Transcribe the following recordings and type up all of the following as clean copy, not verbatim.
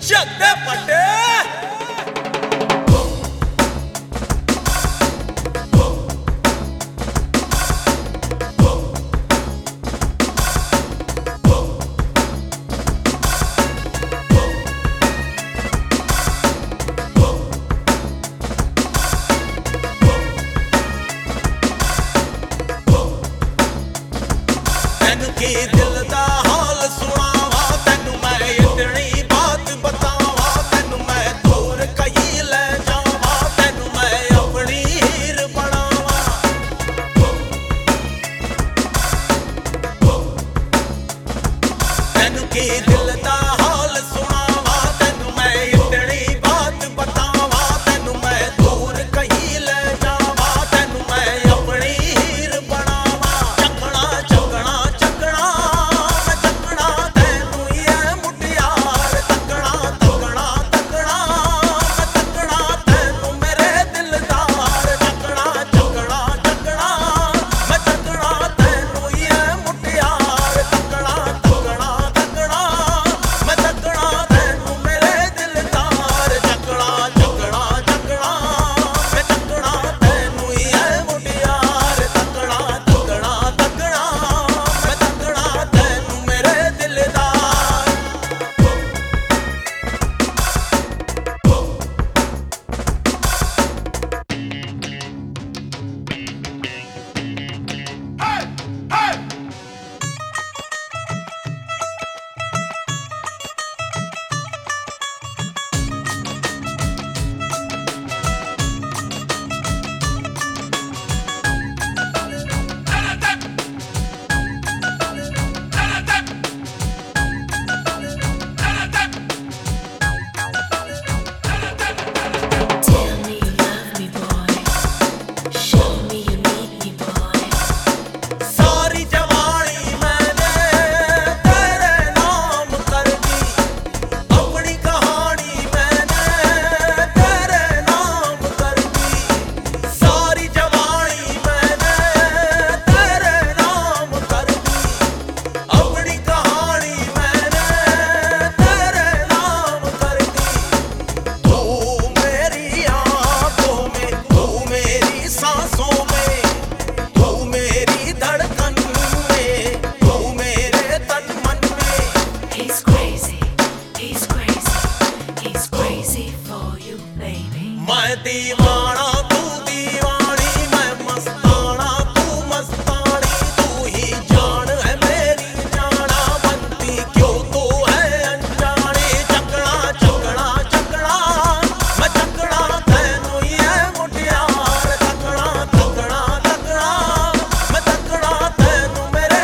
ਚੱਦੇ ਪੱਟੇ ਤੈਨੂੰ ਕੀ ਦਿਲ ਦਾ ਹਾਲ ਸੁਣਾਵਾਂ ਤੈਨੂੰ ਮੈਂ ਇਤਨੀ ਬਾਤ ਬਤਾਵਾਂ ਤੈਨੂੰ ਮੈਂ ਦੂਰ ਕਈ ਲੈ ਜਾਵਾਂ ਤੈਨੂੰ ਮੈਂ ਆਪਣੀ ਹੀਰ ਬਣਾਵਾਂ ਤੈਨੂੰ ਕੀ ਦਿਲ ਦਾ ਹਾਲ ਸੁਣਾਵਾਂ ਤੈਨੂੰ ਮੈਂ ਇਤਨੀ ਬਾਤ ਬਤਾਵਾਂ ਤੈਨੂੰ ਮੈਂ ਦੂਰ ਕਈ ਲੈ ਜਾਵਾਂ ਤੈਨੂੰ ਮੈਂ ਆਪਣੀ ਹੀਰ ਬਣਾਵਾਂ ਚੱਕਣਾ ਚੱਕਣਾ मैं दीवाना तू दीवानी मैं मस्ताना तू मस्तानी तू ही जान है मेरी जाना बनती क्यों तू है अनजानी चकना चकना चकना मैं चकना तैनू ही है मुटियार चकना चकना चकना मैं चकना तैनू मेरे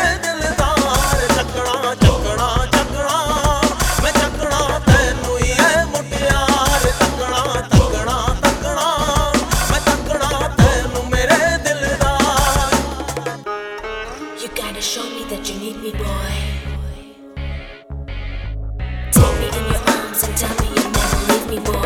दिलदार चकना चकना चकना मैं चकना तैनू ही है मुटियार चकना चकना Show me that you need me, boy. Take me in your arms and tell me you'll never leave me, boy.